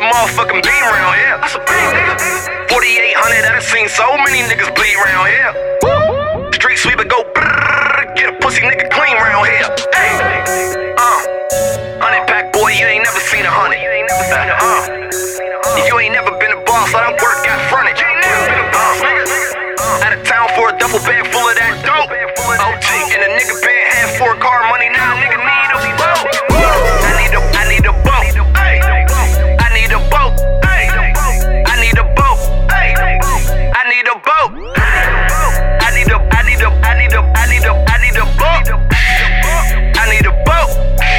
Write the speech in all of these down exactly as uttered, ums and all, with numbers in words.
motherfucking beam around here. That's a big nigga. forty-eight hundred, I done seen so many niggas bleed around here. Street sweeper go brrrr, get a pussy nigga clean around here. Hey, uh, hundred pack boy, you ain't never seen a hundred. Uh, you ain't never been a boss, I done work got frontage. Uh, out of town for a duffel bag full of that dope. O G and a nigga been half for a car money, now nigga need a boat. I need a, I need a boat. I need a boat. I need a boat. I need a boat. I need a, I need a, I need a, I need a, I need a boat. I need a boat.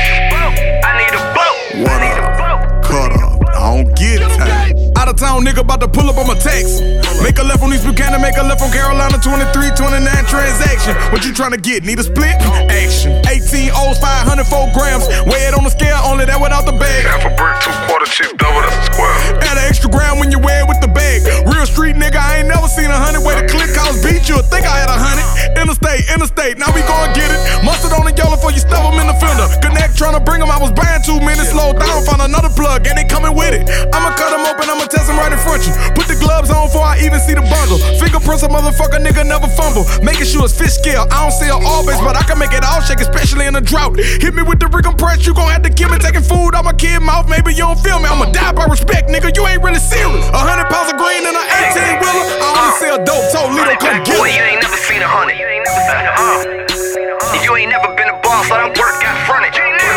I need a boat. What up? Cut up. I don't get it. Out of town nigga about to pull up on my tax. Make a left on East Buchanan, make a left on Carolina, twenty-three twenty-nine transaction. What you tryna get? Need a split? Action. eighteen O's, five hundred four grams. Weigh it on the scale, only that without the bag. Half a brick, two quarter chip, double, that's a square. Add an extra gram when you weigh it with the bag. Real street nigga, I ain't never seen a hundred. Way the click cost beat you, think I had a hundred. Interstate, interstate, now we gon' get it. Mustard on the yellow before you stuff them in the fender. Connect, tryna bring them, I was buying two minutes. Slow down, find another plug, and they coming with it. I'ma cut them open, I'ma test them right in front you. Put the gloves on before I even see the bundle. Fingerprints a motherfucker nigga never fumble. Making sure it's fish scale. I don't sell all base, but I can make it all shake, especially in a drought. Hit me with the rig compress, you gon' have to kill me. Taking food out my kid mouth, maybe you don't feel me. I'ma die by respect, nigga, you ain't really serious. A hundred pounds of green and an eighteen wheeler. I only sell dope, told Lito come get boy, it. you ain't never seen a hundred. Uh, you ain't never been a boss, I done work got frontage.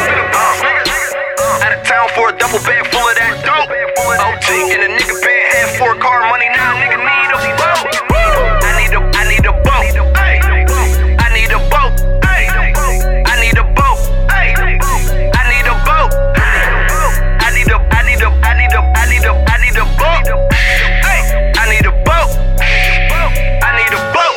Uh, out of town for a duffel bag full of that dope. O G and a nigga been half for a car money, now nigga need a boat. I need a, I need a boat. I need a boat. I need a boat. I need a boat. I need a, I need a, I need a, I need a, I need a boat. I need a boat. I need a boat.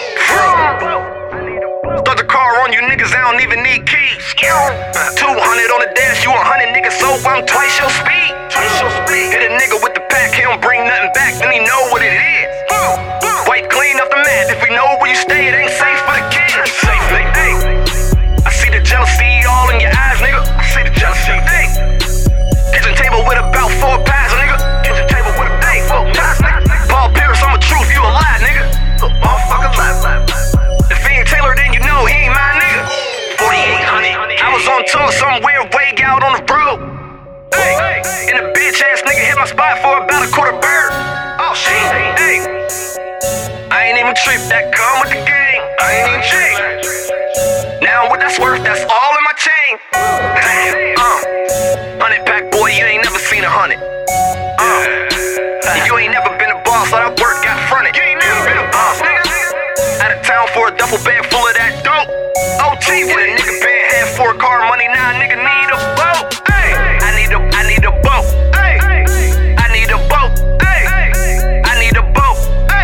Start the car on you niggas, I don't even need keys. two hundred on the dash, you a hundred niggas, so I'm twice your speed. Hit a nigga with the pack, he don't bring nothing back, then he know what it is. Wipe clean off the mat, if we know where you stay, it ain't safe for the kids. Hey, I see the jealousy all in your eyes, nigga. I see the jealousy. Hey, kitchen table with about four pies, nigga. Kitchen table with a hey, four pies, nigga. Paul Pierce, I'm a truth, you a lie, nigga. Motherfucker lie. If he ain't Taylor, then you know he ain't my nigga. forty-eight hundred. I was on tour somewhere way out on the road. Hey, and a bitch ass nigga hit my spot for about a quarter bird. Oh shit, hey. I ain't even trip, that come with the game. I ain't even cheap. Now what that's worth, that's all in my chain. Damn, uh, hundred pack boy, you ain't never seen a hundred. Uh, you ain't never been a boss, so that work got fronted. You ain't never been a boss, nigga. Out of town for a duffel bag full of that dope. O G and a nigga been half for a car money, now nigga need a boat. I need a, I need a boat. I need a boat. I need a boat.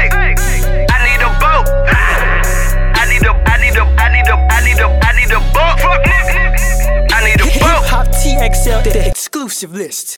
I need a boat. I need a, I need a, I need a, I need a, I need a boat. Fuck nigga. I need a boat. Hip Hop T X L, the exclusive list.